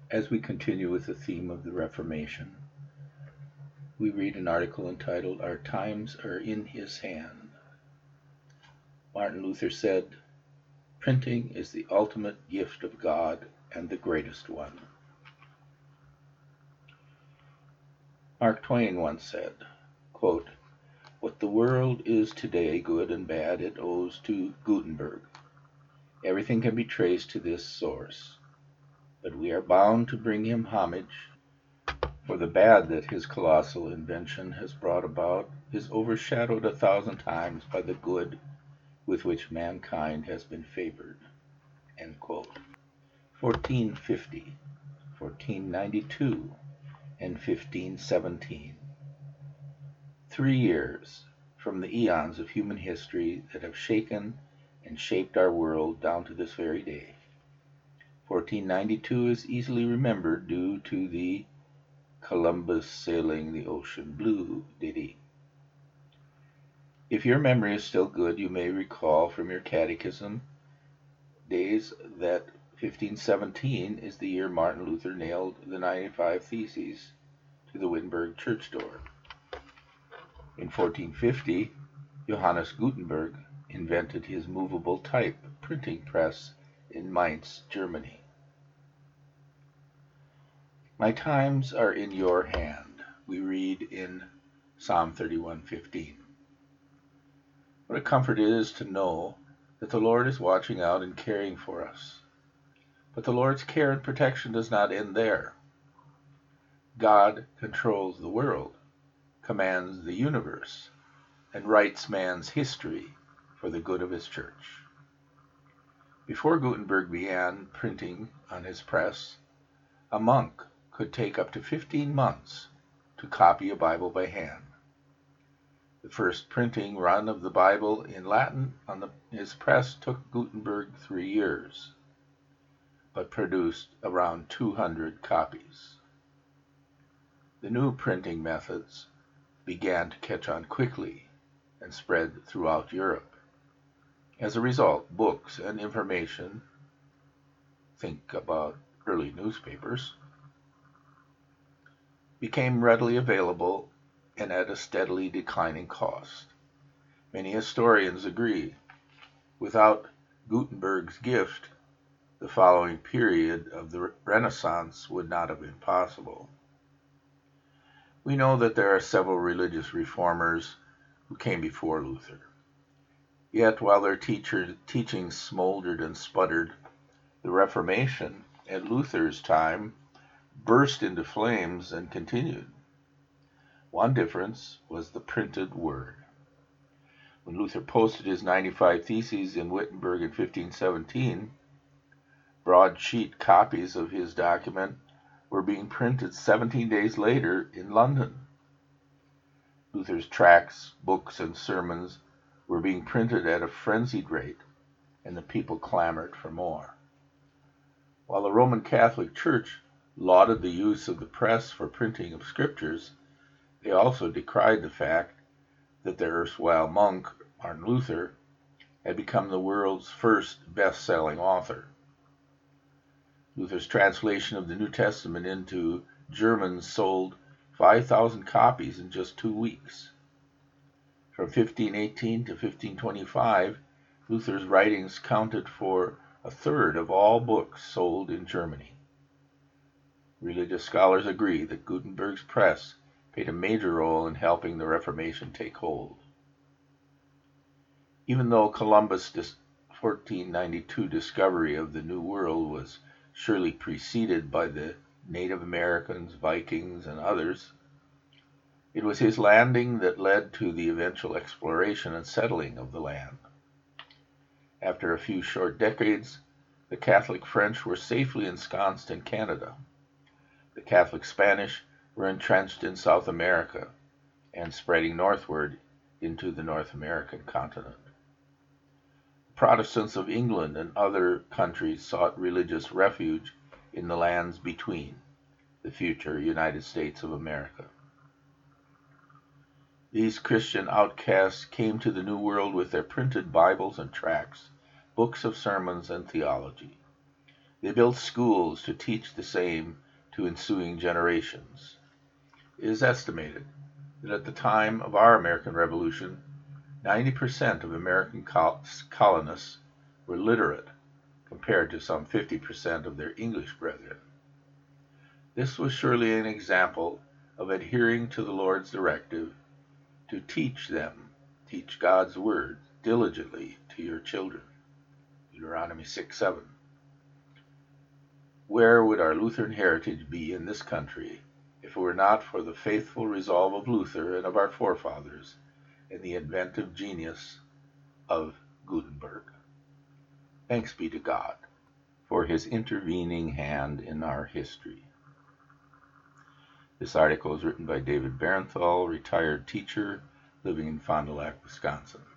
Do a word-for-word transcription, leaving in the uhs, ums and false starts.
As we continue with the theme of the Reformation, we read an article entitled, "Our Times Are in His Hand." Martin Luther said, "Printing is the ultimate gift of God and the greatest one." Mark Twain once said, quote, "What the world is today, good and bad, it owes to Gutenberg. Everything can be traced to this source, but we are bound to bring him homage, for the bad that his colossal invention has brought about is overshadowed a thousand times by the good with which mankind has been favored." End quote. fourteen fifty, fourteen ninety-two, and fifteen seventeen. Three years from the eons of human history that have shaken and shaped our world down to this very day. fourteen ninety-two is easily remembered due to the Columbus sailing the ocean blue ditty. If your memory is still good, you may recall from your catechism days that fifteen seventeen is the year Martin Luther nailed the ninety-five Theses to the Wittenberg church door. In fourteen fifty, Johannes Gutenberg invented his movable type printing press in Mainz, Germany. "My times are in your hand," we read in Psalm thirty-one fifteen. What a comfort it is to know that the Lord is watching out and caring for us. But the Lord's care and protection does not end there. God controls the world, commands the universe, and writes man's history for the good of his church. Before Gutenberg began printing on his press, a monk could take up to fifteen months to copy a Bible by hand. The first printing run of the Bible in Latin on the, his press took Gutenberg three years, but produced around two hundred copies. The new printing methods began to catch on quickly and spread throughout Europe. As a result, books and information, think about early newspapers, became readily available and at a steadily declining cost. Many historians agree, without Gutenberg's gift, the following period of the Renaissance would not have been possible. We know that there are several religious reformers who came before Luther. Yet, while their teacher, teachings smoldered and sputtered, the Reformation at Luther's time burst into flames and continued. One difference was the printed word. When Luther posted his ninety-five Theses in Wittenberg in fifteen seventeen, broadsheet copies of his document were being printed seventeen days later in London. Luther's tracts, books, and sermons were being printed at a frenzied rate, and the people clamored for more. While the Roman Catholic Church lauded the use of the press for printing of scriptures, they also decried the fact that their erstwhile monk, Martin Luther, had become the world's first best-selling author. Luther's translation of the New Testament into German sold five thousand copies in just two weeks. From fifteen eighteen to fifteen twenty-five, Luther's writings counted for a third of all books sold in Germany. Religious scholars agree that Gutenberg's press played a major role in helping the Reformation take hold. Even though Columbus' fourteen ninety-two discovery of the New World was surely preceded by the Native Americans, Vikings, and others, it was his landing that led to the eventual exploration and settling of the land. After a few short decades, the Catholic French were safely ensconced in Canada. The Catholic Spanish were entrenched in South America and spreading northward into the North American continent. Protestants of England and other countries sought religious refuge in the lands between, the future United States of America. These Christian outcasts came to the New World with their printed Bibles and tracts, books of sermons and theology. They built schools to teach the same to ensuing generations. It is estimated that at the time of our American Revolution, ninety percent of American col- colonists were literate, compared to some fifty percent of their English brethren. This was surely an example of adhering to the Lord's directive to teach them, teach God's word diligently to your children. Deuteronomy six seven. Where would our Lutheran heritage be in this country if it were not for the faithful resolve of Luther and of our forefathers and the inventive genius of Gutenberg? Thanks be to God for his intervening hand in our history. This article is written by David Barenthal, retired teacher living in Fond du Lac, Wisconsin.